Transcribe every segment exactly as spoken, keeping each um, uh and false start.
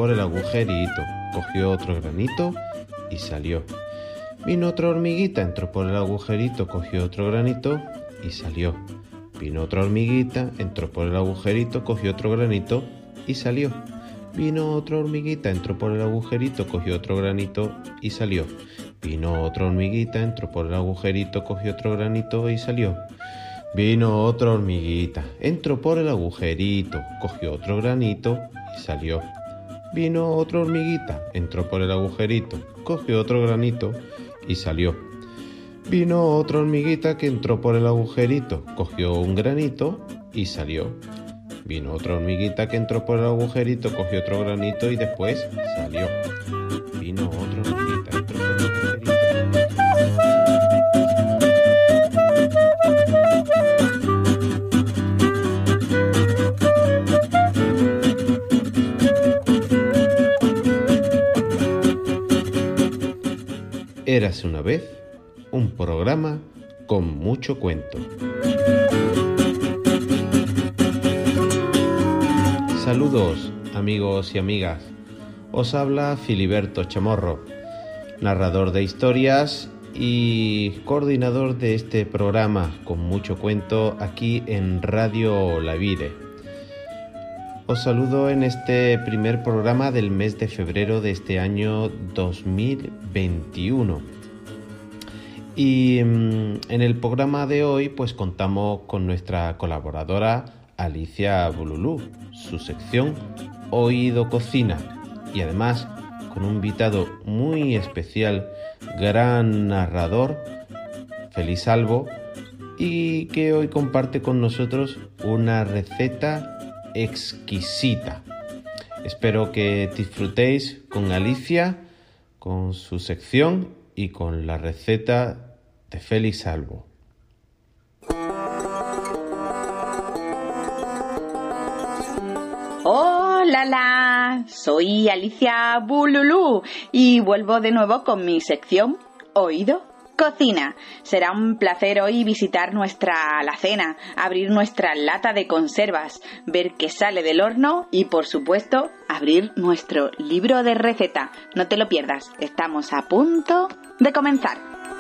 por el agujerito, cogió otro granito y salió. Vino otra hormiguita, entró por el agujerito, cogió otro granito y salió. Vino otra hormiguita, entró por el agujerito, cogió otro granito y salió. Vino otra hormiguita, entró por el agujerito, cogió otro granito y salió. Vino otra hormiguita, entró por el agujerito, cogió otro granito y salió. Vino otra hormiguita, entró por el agujerito, cogió otro granito y salió. Vino otra hormiguita, entró por el agujerito, cogió otro granito y salió. Vino otra hormiguita que entró por el agujerito, cogió un granito y salió. Vino otra hormiguita que entró por el agujerito, cogió otro granito y después salió. Vino otra hormiguita, entró por el agujerito. Érase una vez un programa con mucho cuento. Saludos, amigos y amigas. Os habla Filiberto Chamorro, narrador de historias y coordinador de este programa con mucho cuento aquí en Radio La Vire. Os saludo en este primer programa del mes de febrero de este año dos mil veintiuno. Y en el programa de hoy pues contamos con nuestra colaboradora Alicia Bululú, su sección Oído Cocina, y además con un invitado muy especial, gran narrador, Félix Albo, y que hoy comparte con nosotros una receta exquisita. Espero que disfrutéis con Alicia, con su sección y con la receta de Félix Albo. Hola, la, soy Alicia Bululú y vuelvo de nuevo con mi sección Oído Cocina. Será un placer hoy visitar nuestra alacena, abrir nuestra lata de conservas, ver qué sale del horno y, por supuesto, abrir nuestro libro de receta. No te lo pierdas, estamos a punto de comenzar.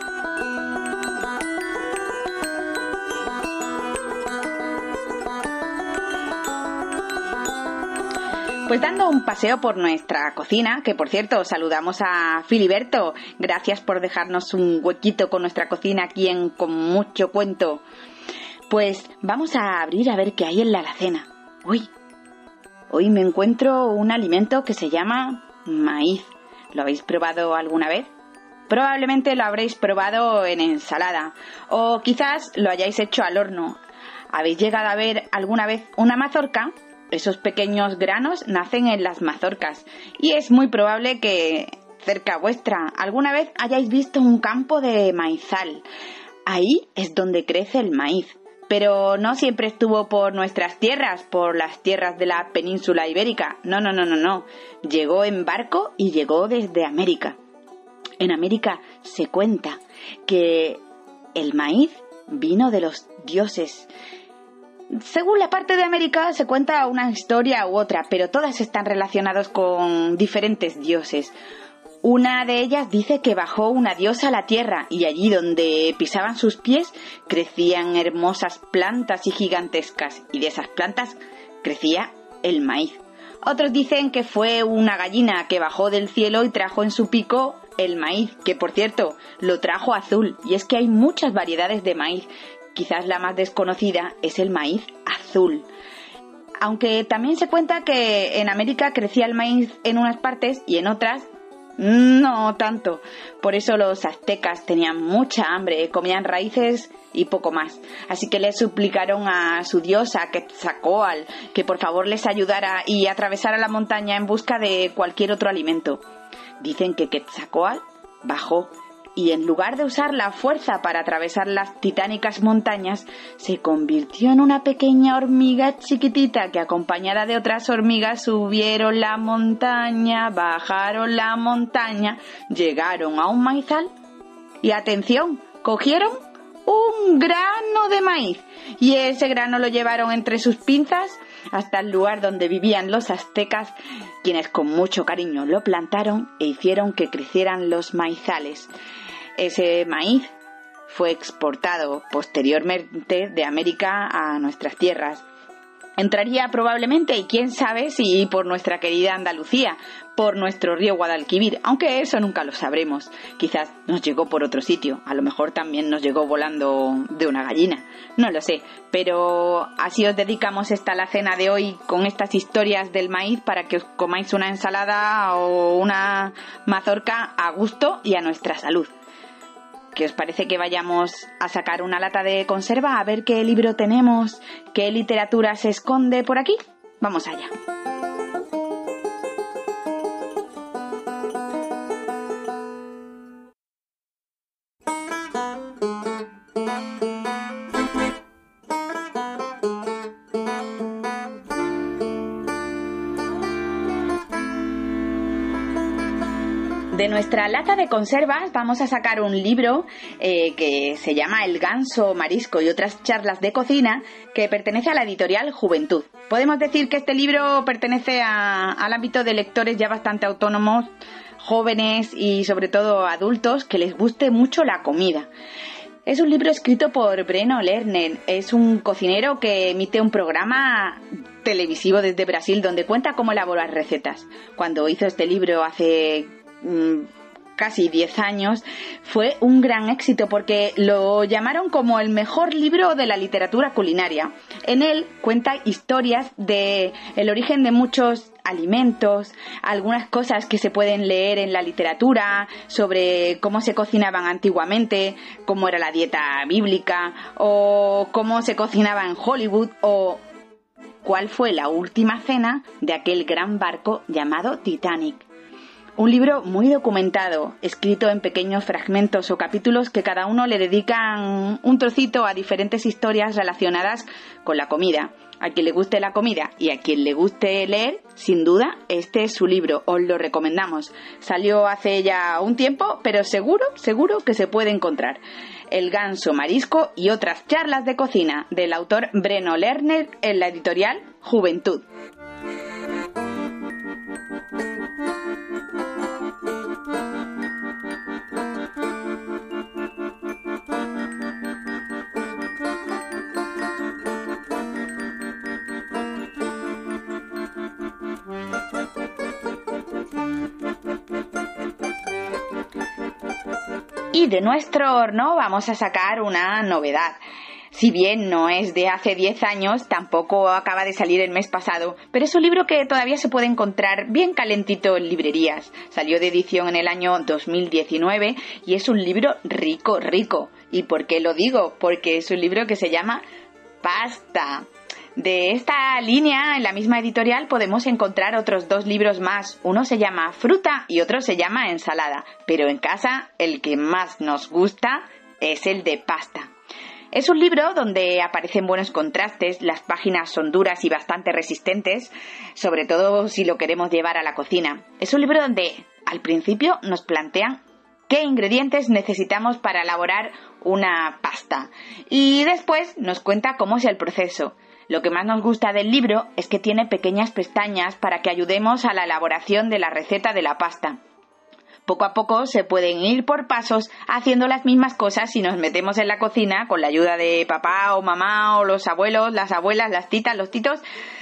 Pues dando un paseo por nuestra cocina, que por cierto saludamos a Filiberto, gracias por dejarnos un huequito con nuestra cocina aquí en Con Mucho Cuento. Pues vamos a abrir a ver qué hay en la alacena. Uy, hoy me encuentro un alimento que se llama maíz. ¿Lo habéis probado alguna vez? Probablemente lo habréis probado en ensalada o quizás lo hayáis hecho al horno. ¿Habéis llegado a ver alguna vez una mazorca? Esos pequeños granos nacen en las mazorcas y es muy probable que cerca vuestra alguna vez hayáis visto un campo de maizal. Ahí es donde crece el maíz, pero no siempre estuvo por nuestras tierras, por las tierras de la península ibérica. No, no, no, no, no. Llegó en barco y llegó desde América. En América se cuenta que el maíz vino de los dioses. Según la parte de América se cuenta una historia u otra, pero todas están relacionadas con diferentes dioses. Una de ellas dice que bajó una diosa a la tierra y allí donde pisaban sus pies crecían hermosas plantas y gigantescas, y de esas plantas crecía el maíz. Otros dicen que fue una gallina que bajó del cielo y trajo en su pico el maíz, que por cierto lo trajo azul, y es que hay muchas variedades de maíz. Quizás la más desconocida es el maíz azul. Aunque también se cuenta que en América crecía el maíz en unas partes y en otras no tanto. Por eso los aztecas tenían mucha hambre, comían raíces y poco más. Así que le suplicaron a su diosa Quetzalcóatl que por favor les ayudara y atravesara la montaña en busca de cualquier otro alimento. Dicen que Quetzalcóatl bajó y en lugar de usar la fuerza para atravesar las titánicas montañas, se convirtió en una pequeña hormiga chiquitita que, acompañada de otras hormigas, subieron la montaña, bajaron la montaña, llegaron a un maizal y, atención, cogieron un grano de maíz y ese grano lo llevaron entre sus pinzas hasta el lugar donde vivían los aztecas, quienes con mucho cariño lo plantaron e hicieron que crecieran los maizales. Ese maíz fue exportado posteriormente de América a nuestras tierras. Entraría probablemente, y quién sabe si por nuestra querida Andalucía, por nuestro río Guadalquivir, aunque eso nunca lo sabremos. Quizás nos llegó por otro sitio, a lo mejor también nos llegó volando de una gallina, no lo sé. Pero así os dedicamos esta la cena de hoy con estas historias del maíz para que os comáis una ensalada o una mazorca a gusto y a nuestra salud. ¿Qué os parece que vayamos a sacar una lata de conserva a ver qué libro tenemos, qué literatura se esconde por aquí? Vamos allá. De nuestra lata de conservas vamos a sacar un libro eh, que se llama El ganso marisco y otras charlas de cocina, que pertenece a la editorial Juventud. Podemos decir que este libro pertenece a, al ámbito de lectores ya bastante autónomos, jóvenes y sobre todo adultos que les guste mucho la comida. Es un libro escrito por Breno Lerner, es un cocinero que emite un programa televisivo desde Brasil donde cuenta cómo elaborar recetas. Cuando hizo este libro hace casi diez años, fue un gran éxito porque lo llamaron como el mejor libro de la literatura culinaria. En él cuenta historias de el origen de muchos alimentos, algunas cosas que se pueden leer en la literatura sobre cómo se cocinaban antiguamente, cómo era la dieta bíblica o cómo se cocinaba en Hollywood o cuál fue la última cena de aquel gran barco llamado Titanic. Un libro muy documentado, escrito en pequeños fragmentos o capítulos que cada uno le dedican un trocito a diferentes historias relacionadas con la comida. A quien le guste la comida y a quien le guste leer, sin duda, este es su libro, os lo recomendamos. Salió hace ya un tiempo, pero seguro, seguro que se puede encontrar. El ganso marisco y otras charlas de cocina, del autor Breno Lerner, en la editorial Juventud. Y de nuestro horno vamos a sacar una novedad. Si bien no es de hace diez años, tampoco acaba de salir el mes pasado, pero es un libro que todavía se puede encontrar bien calentito en librerías. Salió de edición en el año dos mil diecinueve y es un libro rico, rico. ¿Y por qué lo digo? Porque es un libro que se llama Pasta. De esta línea, en la misma editorial, podemos encontrar otros dos libros más. Uno se llama Fruta y otro se llama Ensalada. Pero en casa, el que más nos gusta es el de Pasta. Es un libro donde aparecen buenos contrastes, las páginas son duras y bastante resistentes, sobre todo si lo queremos llevar a la cocina. Es un libro donde, al principio, nos plantean qué ingredientes necesitamos para elaborar una pasta. Y después nos cuenta cómo es el proceso. Lo que más nos gusta del libro es que tiene pequeñas pestañas para que ayudemos a la elaboración de la receta de la pasta. Poco a poco se pueden ir por pasos haciendo las mismas cosas si nos metemos en la cocina con la ayuda de papá o mamá o los abuelos, las abuelas, las titas, los titos,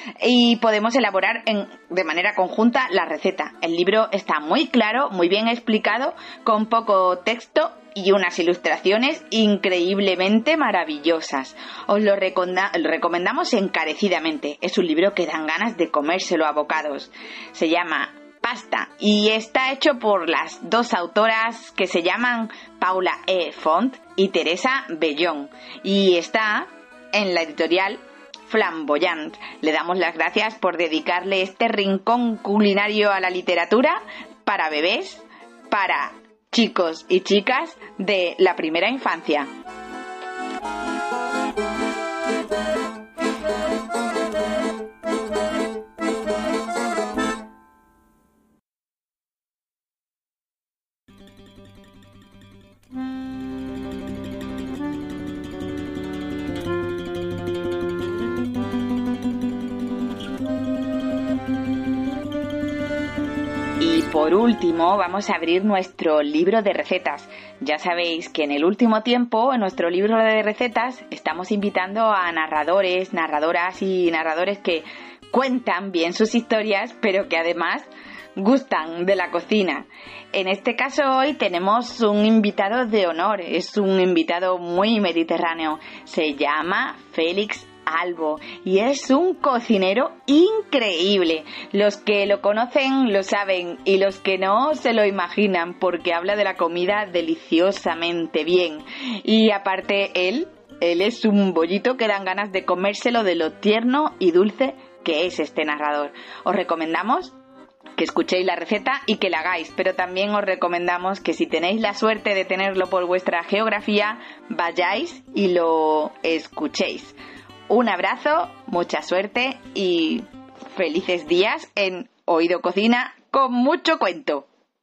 y podemos elaborar en, de manera conjunta la receta. El libro está muy claro, muy bien explicado, con poco texto y unas ilustraciones increíblemente maravillosas. Os lo reconda- recomendamos encarecidamente. Es un libro que dan ganas de comérselo a bocados. Se llama Pasta y está hecho por las dos autoras que se llaman Paula E. Font y Teresa Bellón y está en la editorial Flamboyant. Le damos las gracias por dedicarle este rincón culinario a la literatura para bebés, para chicos y chicas de la primera infancia. por último, vamos a abrir nuestro libro de recetas. Ya sabéis que en el último tiempo, en nuestro libro de recetas, estamos invitando a narradores, narradoras y narradores que cuentan bien sus historias, pero que además gustan de la cocina. En este caso hoy tenemos un invitado de honor, es un invitado muy mediterráneo. Se llama Félix Albo y es un cocinero increíble. Los que lo conocen lo saben y los que no se lo imaginan, porque habla de la comida deliciosamente bien. Y aparte él, él es un bollito que dan ganas de comérselo de lo tierno y dulce que es este narrador. Os recomendamos que escuchéis la receta y que la hagáis, pero también os recomendamos que si tenéis la suerte de tenerlo por vuestra geografía, vayáis y lo escuchéis. Un abrazo, mucha suerte y felices días en Oído Cocina con mucho cuento.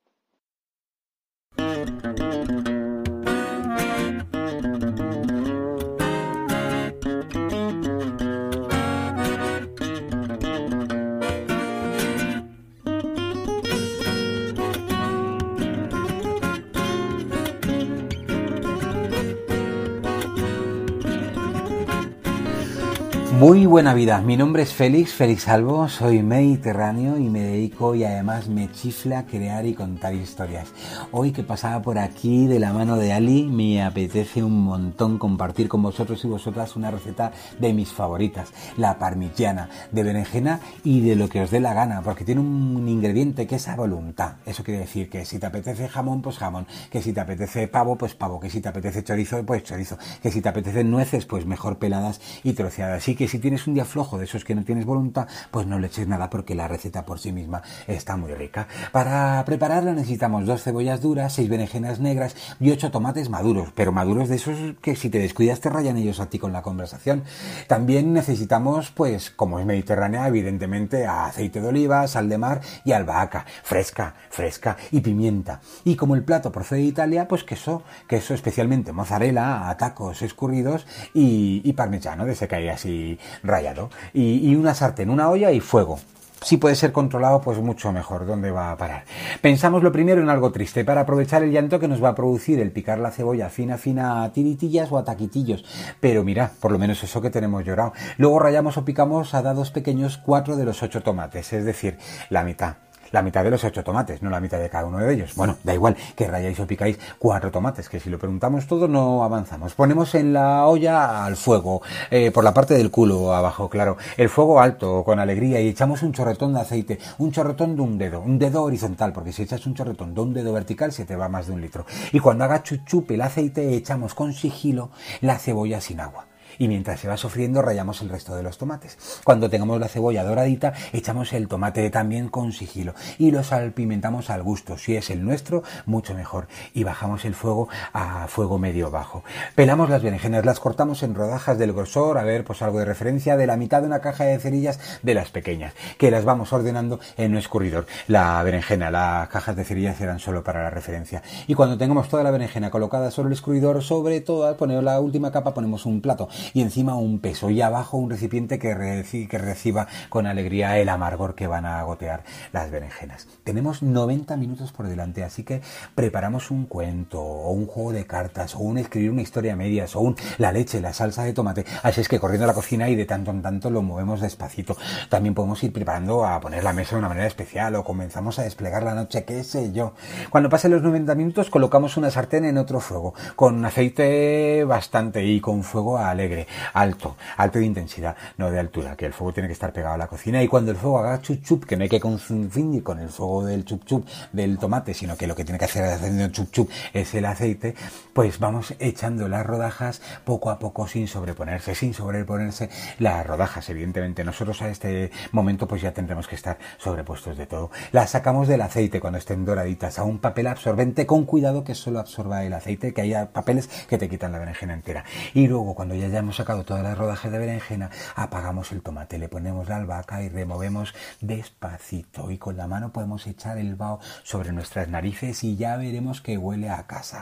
Muy buena vida, mi nombre es Félix, Félix Albo, soy mediterráneo y me dedico y además me chifla crear y contar historias. Hoy que pasaba por aquí de la mano de Ali, me apetece un montón compartir con vosotros y vosotras una receta de mis favoritas, la parmigiana, de berenjena y de lo que os dé la gana, porque tiene un ingrediente que es a voluntad. Eso quiere decir que si te apetece jamón, pues jamón, que si te apetece pavo, pues pavo, que si te apetece chorizo, pues chorizo, que si te apetece nueces, pues mejor peladas y troceadas. Así que si tienes un día flojo de esos que no tienes voluntad, pues no le eches nada porque la receta por sí misma está muy rica. Para prepararla necesitamos dos cebollas duras, seis berenjenas negras y ocho tomates maduros, pero maduros de esos que si te descuidas te rayan ellos a ti con la conversación. También necesitamos, pues como es mediterránea, evidentemente aceite de oliva, sal de mar y albahaca, fresca, fresca y pimienta. Y como el plato procede de Italia, pues queso, queso especialmente mozzarella a tacos escurridos y, y parmigiano de ese que hay así rallado, y, y una sartén, una olla y fuego. Si puede ser controlado, pues mucho mejor. ¿Dónde va a parar? Pensamos lo primero en algo triste, para aprovechar el llanto que nos va a producir el picar la cebolla fina, fina a tiritillas o a taquitillos. Pero mira, por lo menos eso que tenemos llorado. Luego rallamos o picamos a dados pequeños cuatro de los ocho tomates, es decir, la mitad. La mitad de los ocho tomates, no la mitad de cada uno de ellos. Bueno, da igual, que rayáis o picáis cuatro tomates, que si lo preguntamos todo no avanzamos. Ponemos en la olla al fuego, eh, por la parte del culo abajo, claro, el fuego alto, con alegría, y echamos un chorretón de aceite, un chorretón de un dedo, un dedo horizontal, porque si echas un chorretón de un dedo vertical se te va más de un litro. Y cuando haga chuchup el aceite, echamos con sigilo la cebolla sin agua. Y mientras se va sofriendo rallamos el resto de los tomates. Cuando tengamos la cebolla doradita, echamos el tomate también con sigilo y lo salpimentamos al gusto. Si es el nuestro, mucho mejor. Y bajamos el fuego a fuego medio bajo. Pelamos las berenjenas, las cortamos en rodajas del grosor, a ver, pues algo de referencia, de la mitad de una caja de cerillas de las pequeñas, que las vamos ordenando en un escurridor. La berenjena, las cajas de cerillas eran solo para la referencia. Y cuando tengamos toda la berenjena colocada sobre el escurridor, sobre toda, ponemos la última capa, ponemos un plato y encima un peso y abajo un recipiente que, reci- que reciba con alegría el amargor que van a gotear las berenjenas. Tenemos noventa minutos por delante, así que preparamos un cuento o un juego de cartas o un escribir una historia a medias o un la leche, la salsa de tomate. Así es que corriendo a la cocina y de tanto en tanto lo movemos despacito. También podemos ir preparando a poner la mesa de una manera especial o comenzamos a desplegar la noche, qué sé yo. Cuando pasen los noventa minutos colocamos una sartén en otro fuego con aceite bastante y con fuego alegre. Alto, alto de intensidad, no de altura, que el fuego tiene que estar pegado a la cocina. Y cuando el fuego haga chup chup, que no hay que confundir con el fuego del chup chup del tomate, sino que lo que tiene que hacer haciendo chup chup es el aceite, pues vamos echando las rodajas poco a poco sin sobreponerse, sin sobreponerse las rodajas. Evidentemente nosotros a este momento pues ya tendremos que estar sobrepuestos de todo. Las sacamos del aceite cuando estén doraditas a un papel absorbente, con cuidado que solo absorba el aceite, que haya papeles que te quitan la berenjena entera. Y luego cuando ya hayamos sacado todas las rodajas de berenjena, apagamos el tomate, le ponemos la albahaca y removemos despacito, y con la mano podemos echar el vaho sobre nuestras narices y ya veremos que huele a casa.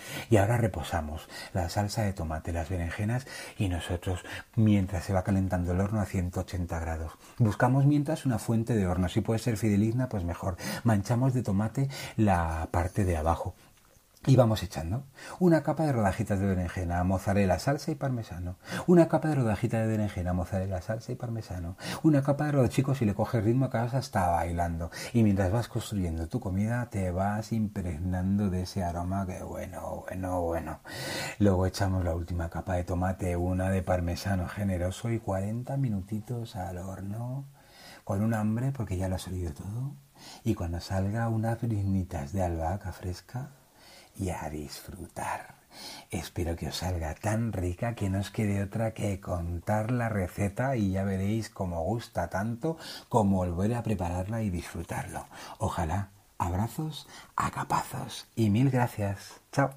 Y ahora reposamos la salsa de tomate, las berenjenas y nosotros, mientras se va calentando el horno a ciento ochenta grados. Buscamos mientras una fuente de horno, si puede ser fideligna, pues mejor. Manchamos de tomate la parte de abajo. Y vamos echando una capa de rodajitas de berenjena, mozzarella, salsa y parmesano. Una capa de rodajitas de berenjena, mozzarella, salsa y parmesano. Una capa de rodajitas, chicos, si le coges ritmo acabas hasta bailando. Y mientras vas construyendo tu comida te vas impregnando de ese aroma que bueno, bueno, bueno. Luego echamos la última capa de tomate, una de parmesano generoso y cuarenta minutitos al horno. Con un hambre porque ya lo has olido todo. Y cuando salga unas briznitas de albahaca fresca, y a disfrutar. Espero que os salga tan rica que no os quede otra que contar la receta y ya veréis cómo gusta tanto como volver a prepararla y disfrutarlo. Ojalá. Abrazos a capazos y mil gracias. Chao.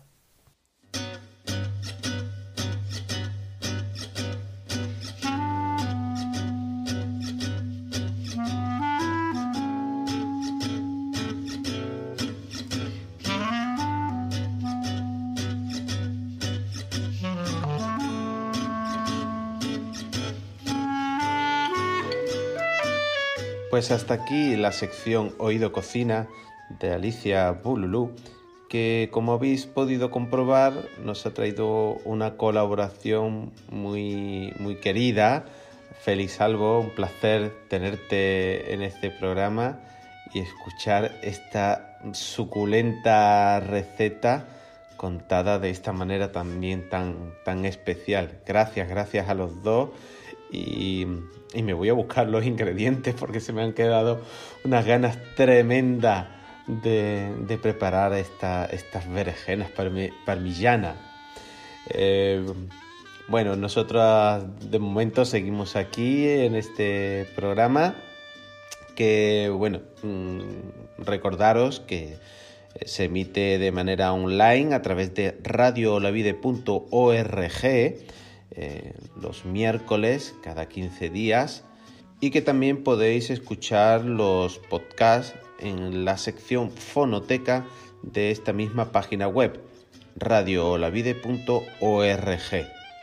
Pues hasta aquí la sección Oído Cocina de Alicia Bululú, que como habéis podido comprobar nos ha traído una colaboración muy, muy querida. Feliz Salvo, un placer tenerte en este programa y escuchar esta suculenta receta contada de esta manera también tan, tan especial. Gracias, gracias a los dos. Y, y me voy a buscar los ingredientes porque se me han quedado unas ganas tremendas de, de preparar esta, estas berenjenas parmi, parmigianas. Eh, bueno, nosotros de momento seguimos aquí en este programa que, bueno, mmm, recordaros que se emite de manera online a través de radio olavide punto org Eh, los miércoles cada quince días y que también podéis escuchar los podcasts en la sección fonoteca de esta misma página web radio olavide punto org.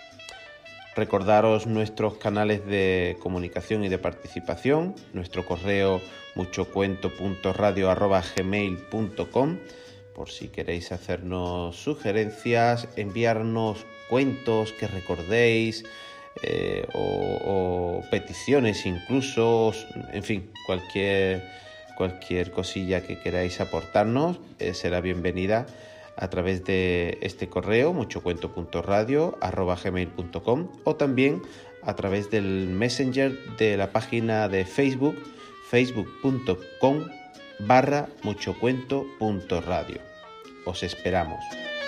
Recordaros nuestros canales de comunicación y de participación, nuestro correo muchocuento punto radio arroba gmail punto com por si queréis hacernos sugerencias, enviarnos cuentos que recordéis eh, o, o peticiones incluso, en fin, cualquier, cualquier cosilla que queráis aportarnos eh, será bienvenida a través de este correo muchocuento punto radio arroba gmail punto com o también a través del Messenger de la página de Facebook facebook punto com barra muchocuento punto radio. Os esperamos.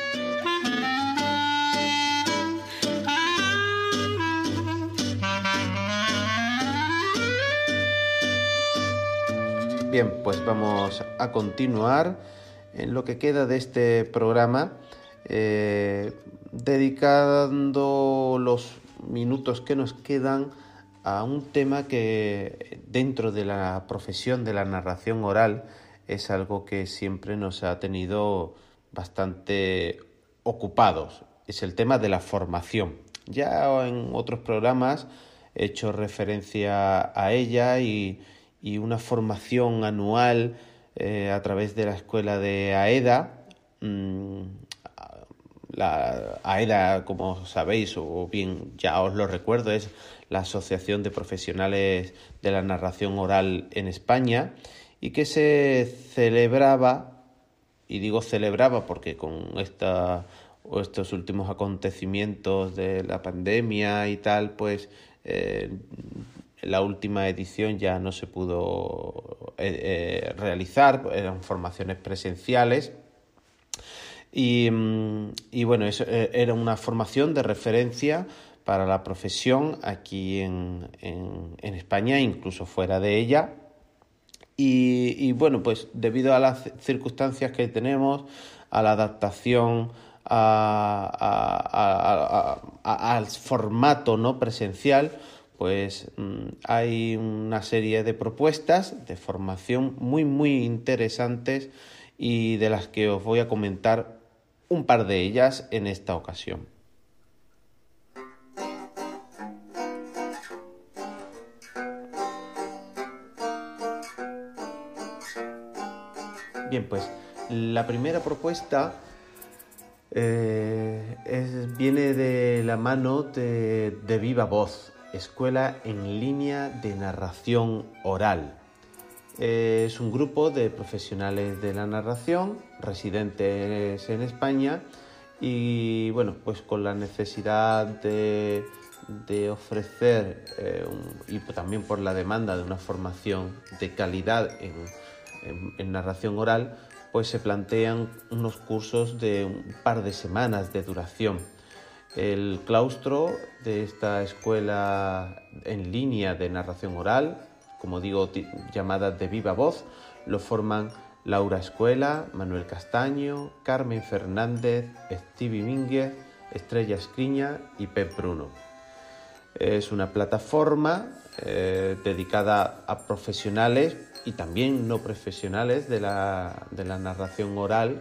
Bien, pues vamos a continuar en lo que queda de este programa, eh, dedicando los minutos que nos quedan a un tema que dentro de la profesión de la narración oral es algo que siempre nos ha tenido bastante ocupados. Es el tema de la formación. Ya en otros programas he hecho referencia a ella y, y una formación anual eh, a través de la escuela de AEDA. Mm, la AEDA, como sabéis, o bien ya os lo recuerdo, es la Asociación de Profesionales de la Narración Oral en España y que se celebraba, y digo celebraba porque con esta, o estos últimos acontecimientos de la pandemia y tal, pues eh, la última edición ya no se pudo eh, eh, realizar, eran formaciones presenciales. Y, y bueno, eso era una formación de referencia para la profesión aquí en, en, en España, incluso fuera de ella. Y, y bueno, pues debido a las circunstancias que tenemos, a la adaptación a, a, a, a, al formato no presencial, pues mmm, hay una serie de propuestas de formación muy, muy interesantes y de las que os voy a comentar un par de ellas en esta ocasión. Bien, pues la primera propuesta eh, es, viene de la mano de, de Viva Voz, Escuela en Línea de Narración Oral. Eh, es un grupo de profesionales de la narración, residentes en España y bueno, pues con la necesidad de, de ofrecer eh, un, y también por la demanda de una formación de calidad en En, en narración oral, pues se plantean unos cursos de un par de semanas de duración. El claustro de esta escuela en línea de narración oral, como digo, llamada de Viva Voz, lo forman Laura Escuela, Manuel Castaño, Carmen Fernández, Stevie Mínguez, Estrella Escriña y Pep Bruno. Es una plataforma eh, dedicada a profesionales y también no profesionales de la, de la narración oral.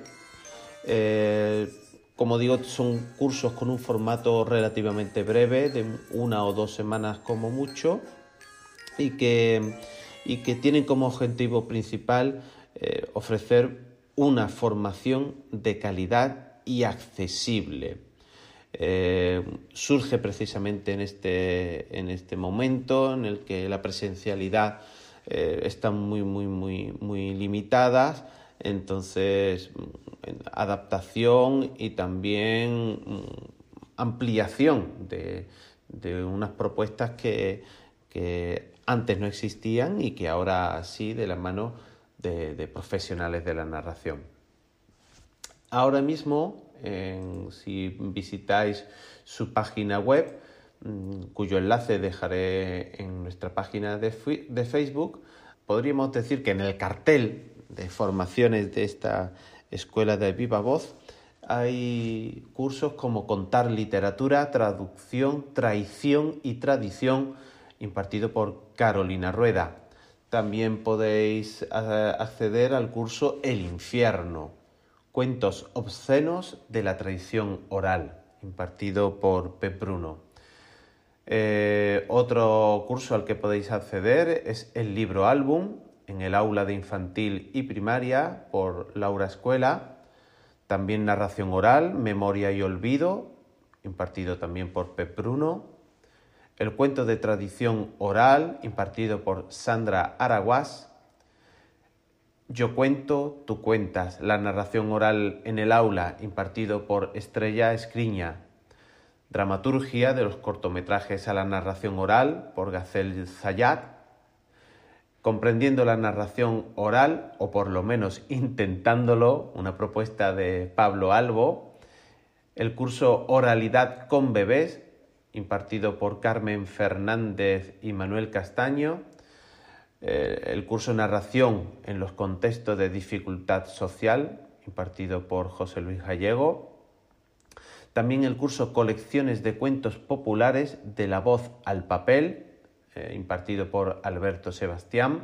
Eh, como digo, son cursos con un formato relativamente breve, de una o dos semanas como mucho, y que, y que tienen como objetivo principal eh, ofrecer una formación de calidad y accesible. Eh, surge precisamente en este, en este momento en el que la presencialidad eh, está muy, muy, muy, muy limitada, entonces adaptación y también ampliación de, de unas propuestas que, que antes no existían y que ahora sí, de la mano de, de profesionales de la narración. Ahora mismo, En, si visitáis su página web, cuyo enlace dejaré en nuestra página de, de Facebook, podríamos decir que en el cartel de formaciones de esta escuela de Viva Voz hay cursos como Contar literatura, traducción, traición y tradición, impartido por Carolina Rueda. También podéis acceder al curso El infierno, Cuentos obscenos de la tradición oral, impartido por Pep Bruno. Eh, otro curso al que podéis acceder es el libro álbum en el aula de infantil y primaria por Laura Escuela. También narración oral, memoria y olvido, impartido también por Pep Bruno. El cuento de tradición oral, impartido por Sandra Araguás. Yo cuento, tú cuentas, la narración oral en el aula, impartido por Estrella Escriña. Dramaturgia de los cortometrajes a la narración oral, por Gazel Zayat. Comprendiendo la narración oral, o por lo menos intentándolo, una propuesta de Pablo Albo. El curso Oralidad con bebés, impartido por Carmen Fernández y Manuel Castaño. El curso Narración en los contextos de dificultad social, impartido por José Luis Gallego. También el curso Colecciones de cuentos populares de la voz al papel, eh, impartido por Alberto Sebastián.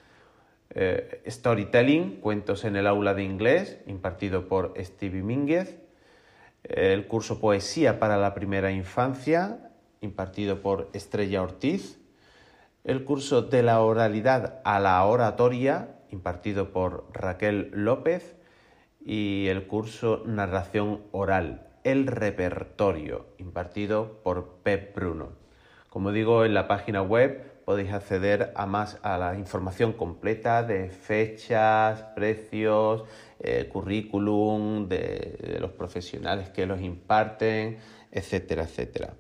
Eh, Storytelling, cuentos en el aula de inglés, impartido por Stevie Mínguez. Eh, el curso Poesía para la primera infancia, impartido por Estrella Ortiz. El curso De la oralidad a la oratoria, impartido por Raquel López. Y el curso Narración oral, el repertorio, impartido por Pep Bruno. Como digo, en la página web podéis acceder a más a la información completa de fechas, precios, eh, currículum de, de los profesionales que los imparten, etcétera, etcétera.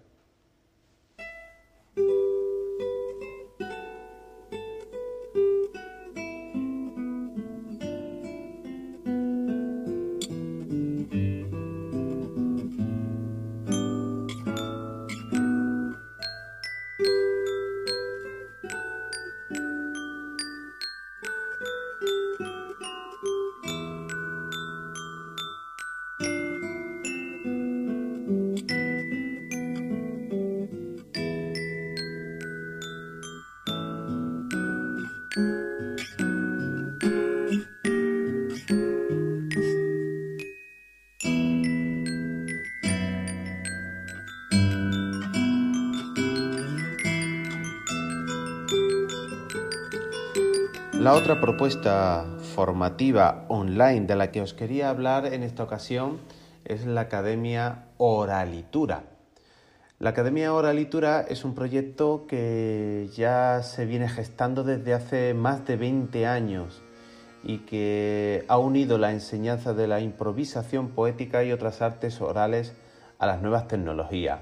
La otra propuesta formativa online de la que os quería hablar en esta ocasión es la Academia Oralitura. La Academia Oralitura es un proyecto que ya se viene gestando desde hace más de veinte años y que ha unido la enseñanza de la improvisación poética y otras artes orales a las nuevas tecnologías.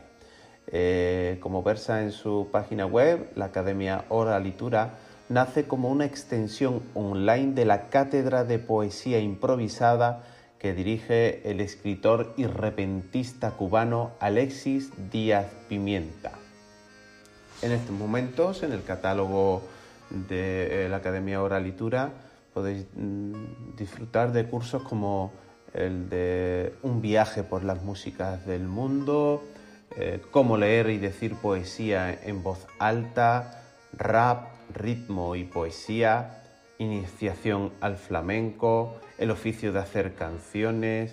Eh, como versa en su página web, la Academia Oralitura nace como una extensión online de la cátedra de poesía improvisada que dirige el escritor y repentista cubano Alexis Díaz Pimienta. En estos momentos, en el catálogo de la Academia Oralitura, podéis mm, disfrutar de cursos como el de Un viaje por las músicas del mundo, eh, cómo leer y decir poesía en voz alta, rap, ritmo y poesía, iniciación al flamenco, el oficio de hacer canciones,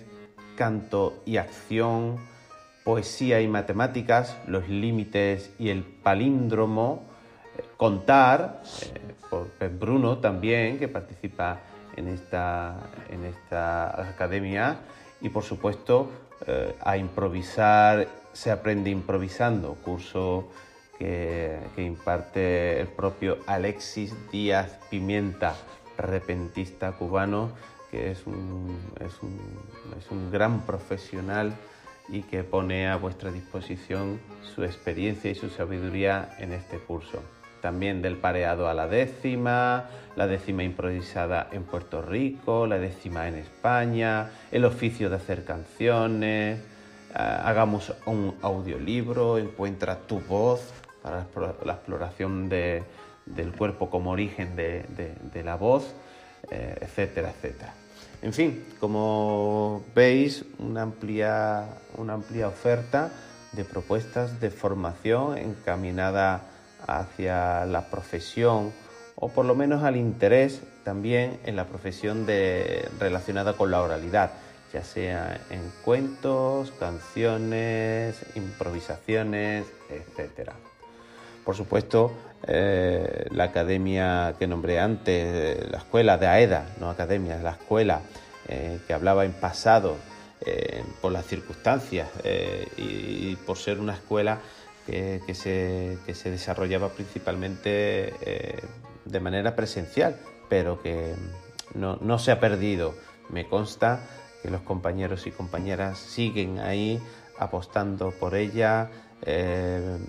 canto y acción, poesía y matemáticas, los límites y el palíndromo, eh, contar, eh, por Pep Bruno también, que participa en esta, en esta academia, y por supuesto eh, a improvisar se aprende improvisando, curso que, que imparte el propio Alexis Díaz Pimienta, repentista cubano, que es un, es un, es un gran profesional y que pone a vuestra disposición su experiencia y su sabiduría en este curso. También del pareado a la décima, la décima improvisada en Puerto Rico, la décima en España, el oficio de hacer canciones, hagamos un audiolibro, encuentra tu voz para la exploración de, del cuerpo como origen de, de, de la voz, eh, etcétera, etcétera. En fin, como veis, una amplia, una amplia oferta de propuestas de formación encaminada hacia la profesión o por lo menos al interés también en la profesión de, relacionada con la oralidad, ya sea en cuentos, canciones, improvisaciones, etcétera. Por supuesto, eh, la academia que nombré antes, la escuela de AEDA, no academia, la escuela eh, que hablaba en pasado eh, por las circunstancias eh, y, y por ser una escuela que, que, se, que se desarrollaba principalmente eh, de manera presencial, pero que no, no se ha perdido. Me consta que los compañeros y compañeras siguen ahí apostando por ella eh,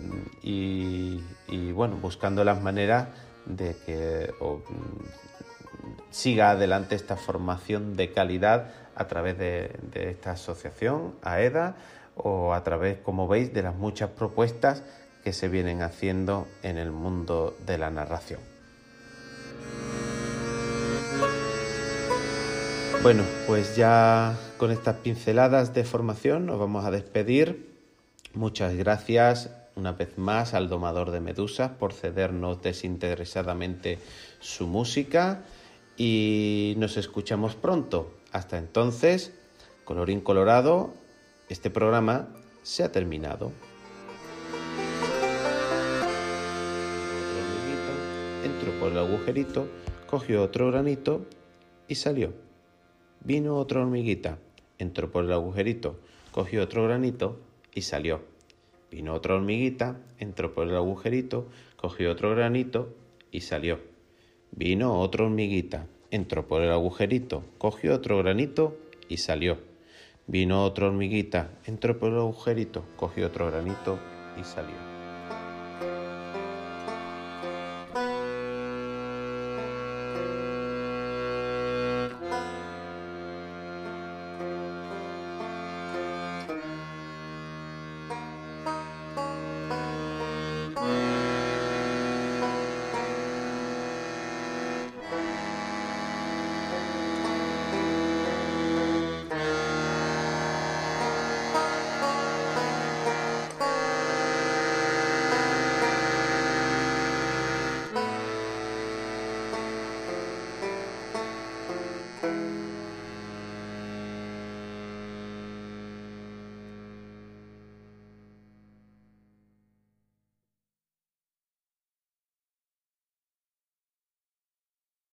y, y bueno, buscando las maneras de que o, siga adelante esta formación de calidad a través de, de esta asociación AEDA o a través, como veis, de las muchas propuestas que se vienen haciendo en el mundo de la narración. Bueno, pues ya con estas pinceladas de formación nos vamos a despedir. Muchas gracias una vez más al Domador de Medusas por cedernos desinteresadamente su música y nos escuchamos pronto. Hasta entonces, colorín colorado, este programa se ha terminado. Entró por el agujerito, cogió otro granito y salió. Vino otra hormiguita, entró por el agujerito, cogió otro granito y salió. Vino otra hormiguita, entró por el agujerito, cogió otro granito y salió. Vino otra hormiguita, entró por el agujerito, cogió otro granito y salió. Vino otra hormiguita, entró por el agujerito, cogió otro granito y salió.